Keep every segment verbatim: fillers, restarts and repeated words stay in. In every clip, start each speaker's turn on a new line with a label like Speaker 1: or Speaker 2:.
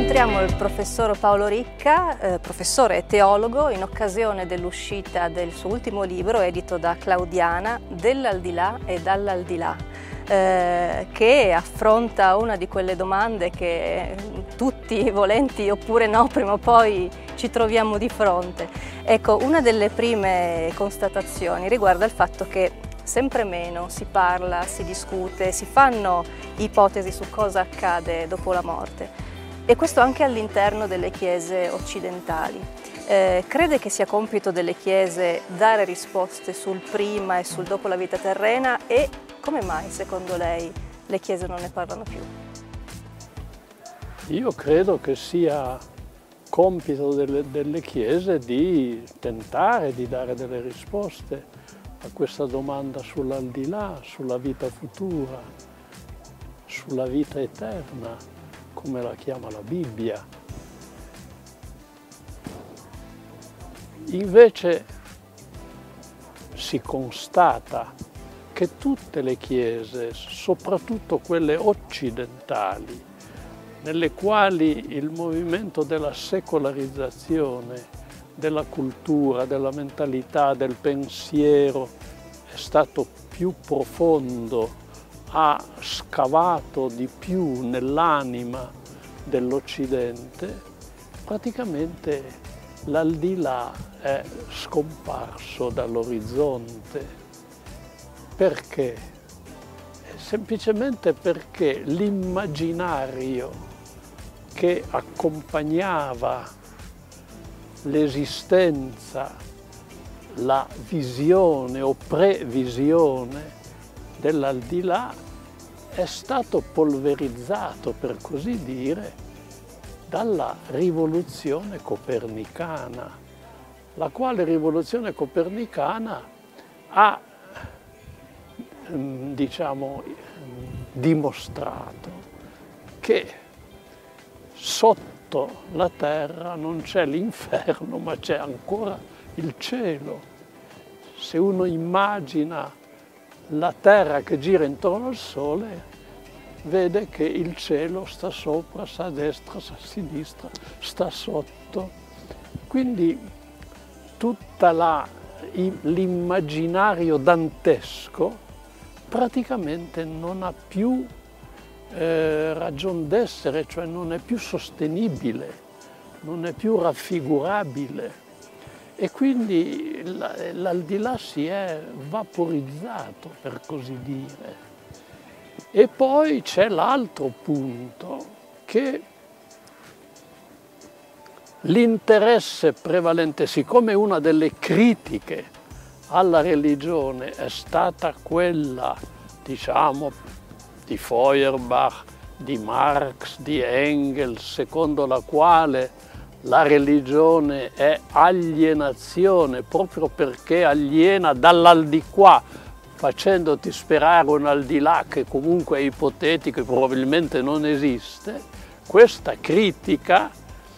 Speaker 1: Incontriamo il professor Paolo Ricca, eh, professore e teologo, in occasione dell'uscita del suo ultimo libro, edito da Claudiana, Dell'aldilà e dall'aldilà, eh, che affronta una di quelle domande che tutti, volenti oppure no, prima o poi ci troviamo di fronte. Ecco, una delle prime constatazioni riguarda il fatto che sempre meno si parla, si discute, si fanno ipotesi su cosa accade dopo la morte. E questo anche all'interno delle chiese occidentali. Eh, crede che sia compito delle chiese dare risposte sul prima e sul dopo la vita terrena, e come mai secondo lei le chiese non ne parlano più?
Speaker 2: Io credo che sia compito delle, delle chiese di tentare di dare delle risposte a questa domanda sull'aldilà, sulla vita futura, sulla vita eterna, come la chiama la Bibbia. Invece si constata che tutte le chiese, soprattutto quelle occidentali, nelle quali il movimento della secolarizzazione, della cultura, della mentalità, del pensiero è stato più profondo, ha scavato di più nell'anima dell'Occidente, praticamente l'aldilà è scomparso dall'orizzonte. Perché? Semplicemente perché l'immaginario che accompagnava l'esistenza, la visione o previsione dell'aldilà è stato polverizzato, per così dire, dalla rivoluzione copernicana, la quale rivoluzione copernicana ha, diciamo, dimostrato che sotto la terra non c'è l'inferno, ma c'è ancora il cielo. Se uno immagina la terra che gira intorno al sole, vede che il cielo sta sopra, sta a destra, sta a sinistra, sta sotto. Quindi tutta l'immaginario dantesco praticamente non ha più eh, ragion d'essere, cioè non è più sostenibile, non è più raffigurabile. E quindi l'aldilà si è vaporizzato, per così dire. E poi c'è l'altro punto, che l'interesse prevalente, siccome una delle critiche alla religione è stata quella, diciamo, di Feuerbach, di Marx, di Engels, secondo la quale la religione è alienazione proprio perché aliena dall'aldiquà, facendoti sperare un aldilà che comunque è ipotetico e probabilmente non esiste. Questa critica,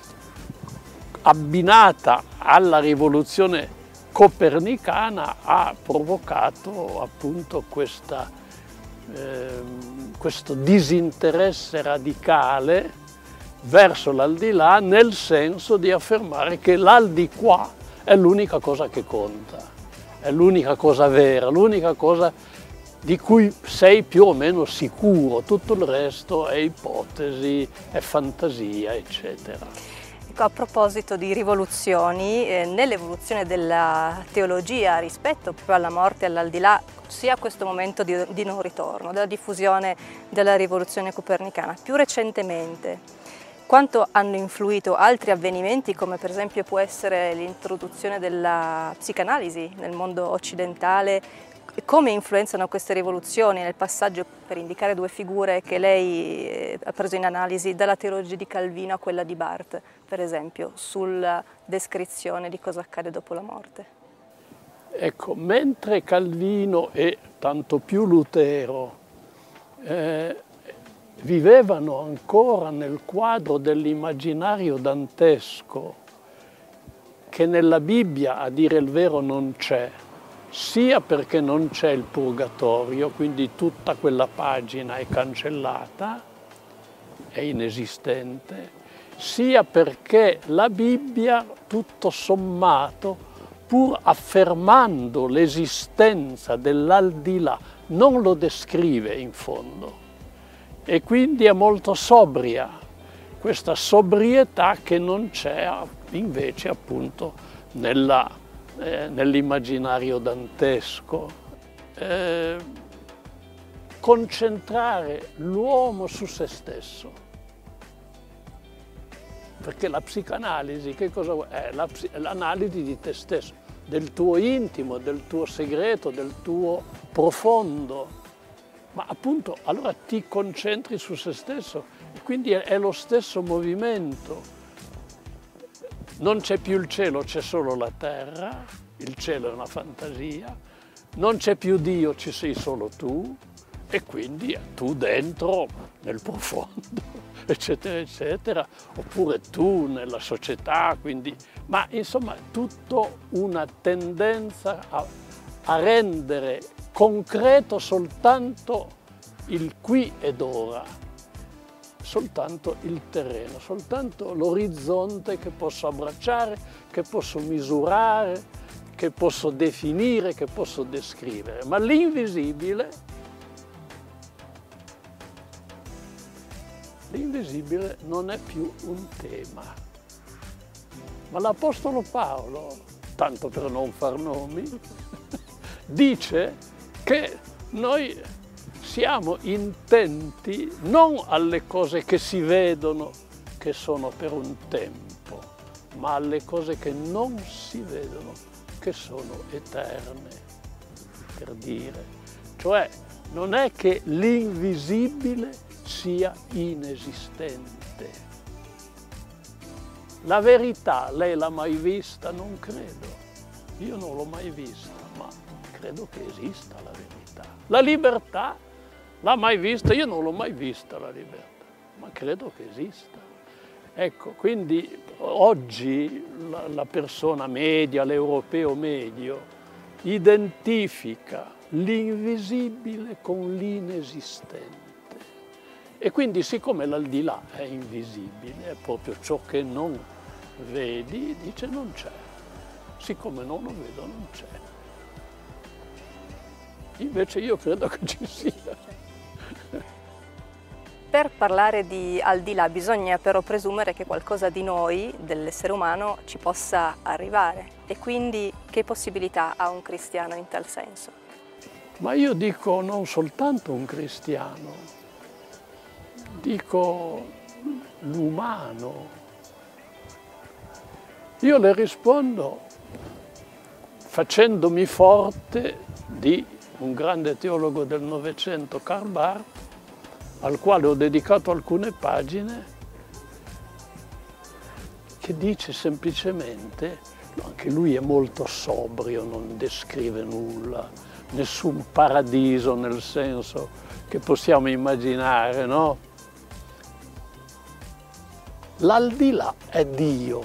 Speaker 2: abbinata alla rivoluzione copernicana, ha provocato appunto questa, eh, questo disinteresse radicale verso l'aldilà, nel senso di affermare che l'aldiquà è l'unica cosa che conta, è l'unica cosa vera, l'unica cosa di cui sei più o meno sicuro, tutto il resto è ipotesi, è fantasia, eccetera.
Speaker 1: Ecco, a proposito di rivoluzioni, eh, nell'evoluzione della teologia rispetto proprio alla morte e all'aldilà, sia a questo momento di, di non ritorno, della diffusione della rivoluzione copernicana, più recentemente, quanto hanno influito altri avvenimenti, come per esempio può essere l'introduzione della psicanalisi nel mondo occidentale, come influenzano queste rivoluzioni nel passaggio, per indicare due figure che lei ha preso in analisi, dalla teologia di Calvino a quella di Barth, per esempio, sulla descrizione di cosa accade dopo la morte?
Speaker 2: Ecco, mentre Calvino e tanto più Lutero eh, vivevano ancora nel quadro dell'immaginario dantesco, che nella Bibbia, a dire il vero, non c'è, sia perché non c'è il purgatorio, quindi tutta quella pagina è cancellata, è inesistente, sia perché la Bibbia, tutto sommato, pur affermando l'esistenza dell'aldilà, non lo descrive in fondo e quindi è molto sobria, questa sobrietà che non c'è invece appunto nella, eh, nell'immaginario dantesco. Eh, concentrare l'uomo su se stesso, perché la psicanalisi che cosa vuoi? È l'analisi di te stesso, del tuo intimo, del tuo segreto, del tuo profondo, ma appunto allora ti concentri su se stesso e quindi è lo stesso movimento. Non c'è più il cielo, c'è solo la terra, il cielo è una fantasia, non c'è più Dio, ci sei solo tu e quindi tu dentro nel profondo, eccetera, eccetera, oppure tu nella società, quindi, ma insomma tutta una tendenza a, a rendere concreto soltanto il qui ed ora, soltanto il terreno, soltanto l'orizzonte che posso abbracciare, che posso misurare, che posso definire, che posso descrivere, ma l'invisibile L'invisibile non è più un tema. Ma l'Apostolo Paolo, tanto per non far nomi, dice che noi siamo intenti non alle cose che si vedono, che sono per un tempo, ma alle cose che non si vedono, che sono eterne, per dire. Cioè, non è che l'invisibile sia inesistente. La verità, lei l'ha mai vista? Non credo. Io non l'ho mai vista, ma credo che esista la verità. La libertà, l'ha mai vista? Io non l'ho mai vista la libertà, ma credo che esista. Ecco, quindi oggi la, la persona media, l'europeo medio, identifica l'invisibile con l'inesistente. E quindi siccome l'aldilà è invisibile, è proprio ciò che non vedi, dice non c'è. Siccome non lo vedo, non c'è. Invece io credo che ci sia.
Speaker 1: Per parlare di aldilà bisogna però presumere che qualcosa di noi, dell'essere umano, ci possa arrivare. E quindi che possibilità ha un cristiano in tal senso?
Speaker 2: Ma io dico non soltanto un cristiano, dico l'umano. Io le rispondo facendomi forte di un grande teologo del Novecento, Karl Barth, al quale ho dedicato alcune pagine, che dice semplicemente, anche lui è molto sobrio, non descrive nulla, nessun paradiso nel senso che possiamo immaginare, no? L'aldilà è Dio,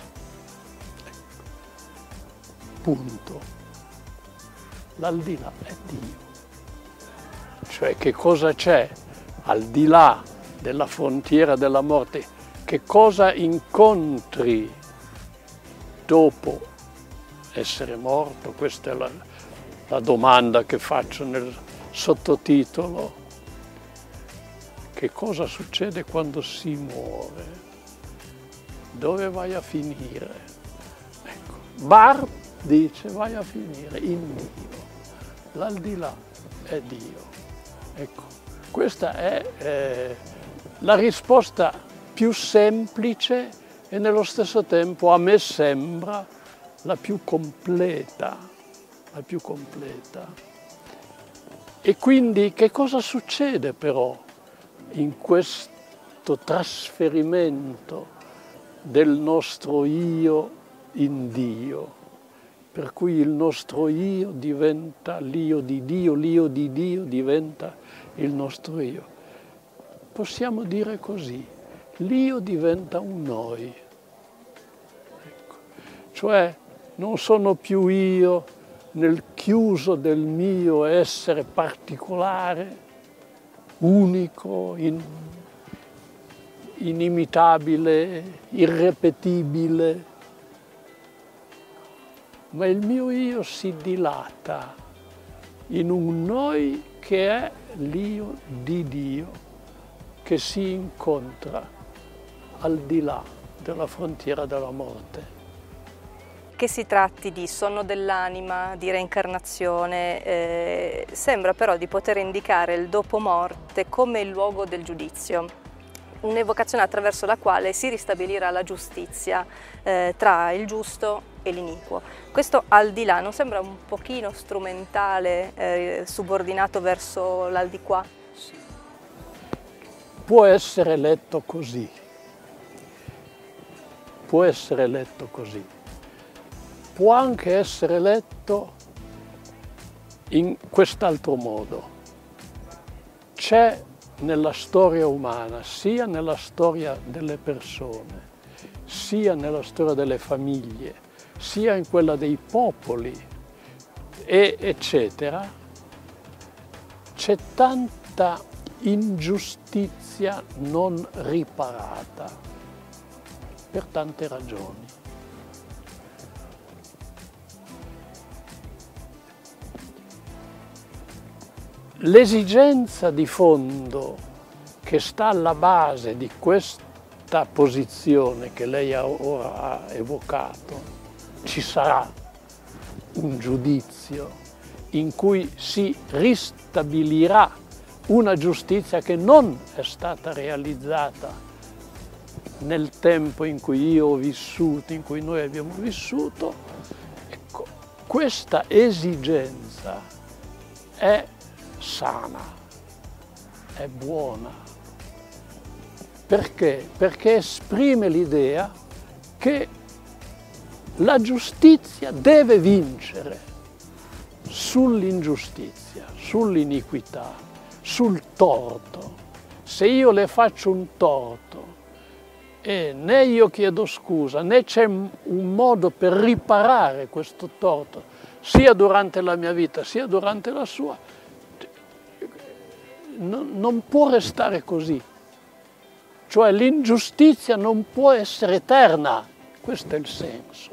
Speaker 2: punto. L'aldilà è Dio. Cioè che cosa c'è al di là della frontiera della morte? Che cosa incontri dopo essere morto? Questa è la, la domanda che faccio nel sottotitolo. Che cosa succede quando si muore? Dove vai a finire? Ecco, Barth dice vai a finire in Dio. L'aldilà è Dio. Ecco, questa è eh, la risposta più semplice e nello stesso tempo a me sembra la più completa, la più completa. E quindi che cosa succede però in questo trasferimento del nostro io in Dio, per cui il nostro io diventa l'io di Dio, l'io di Dio diventa il nostro io. Possiamo dire così, l'io diventa un noi. Ecco. Cioè non sono più io nel chiuso del mio essere particolare, unico, in, inimitabile, irrepetibile, ma il mio io si dilata in un noi che è l'io di Dio, che si incontra al di là della frontiera della morte.
Speaker 1: Che si tratti di sonno dell'anima, di reincarnazione, eh, sembra però di poter indicare il dopo morte come il luogo del giudizio, un'evocazione attraverso la quale si ristabilirà la giustizia eh, tra il giusto e l'iniquo. Questo al di là non sembra un pochino strumentale, eh, subordinato verso l'al di qua?
Speaker 2: Può essere letto così, può essere letto così. Può anche essere letto in quest'altro modo. C'è nella storia umana, sia nella storia delle persone, sia nella storia delle famiglie, sia in quella dei popoli, e eccetera, c'è tanta ingiustizia non riparata per tante ragioni. L'esigenza di fondo che sta alla base di questa posizione che lei ora ha evocato, ci sarà un giudizio in cui si ristabilirà una giustizia che non è stata realizzata nel tempo in cui io ho vissuto, in cui noi abbiamo vissuto. Ecco, questa esigenza è sana, è buona. Perché? Perché esprime l'idea che la giustizia deve vincere sull'ingiustizia, sull'iniquità, sul torto. Se io le faccio un torto e né io chiedo scusa, né c'è un modo per riparare questo torto, sia durante la mia vita, sia durante la sua, non può restare così, cioè l'ingiustizia non può essere eterna, questo è il senso.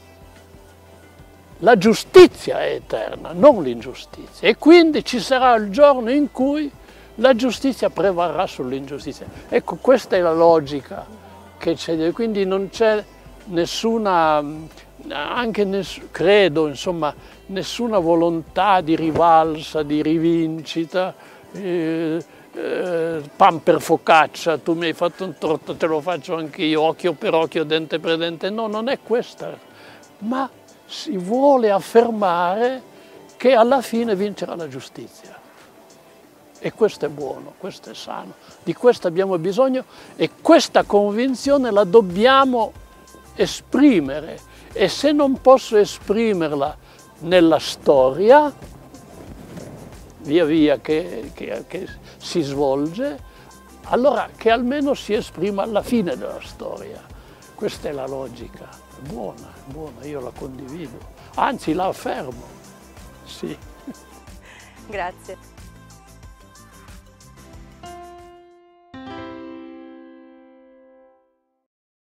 Speaker 2: La giustizia è eterna, non l'ingiustizia, e quindi ci sarà il giorno in cui la giustizia prevarrà sull'ingiustizia. Ecco, questa è la logica che c'è, quindi non c'è nessuna, anche ness, credo, insomma, nessuna volontà di rivalsa, di rivincita. Eh, eh, pan per focaccia, tu mi hai fatto un torto, te lo faccio anche io, occhio per occhio, dente per dente. No, non è questa, ma si vuole affermare che alla fine vincerà la giustizia. E questo è buono, questo è sano, di questo abbiamo bisogno e questa convinzione la dobbiamo esprimere. E se non posso esprimerla nella storia, via via che, che, che si svolge, allora che almeno si esprima alla fine della storia. Questa è la logica, è buona, è buona, io la condivido, anzi la affermo, sì.
Speaker 1: Grazie.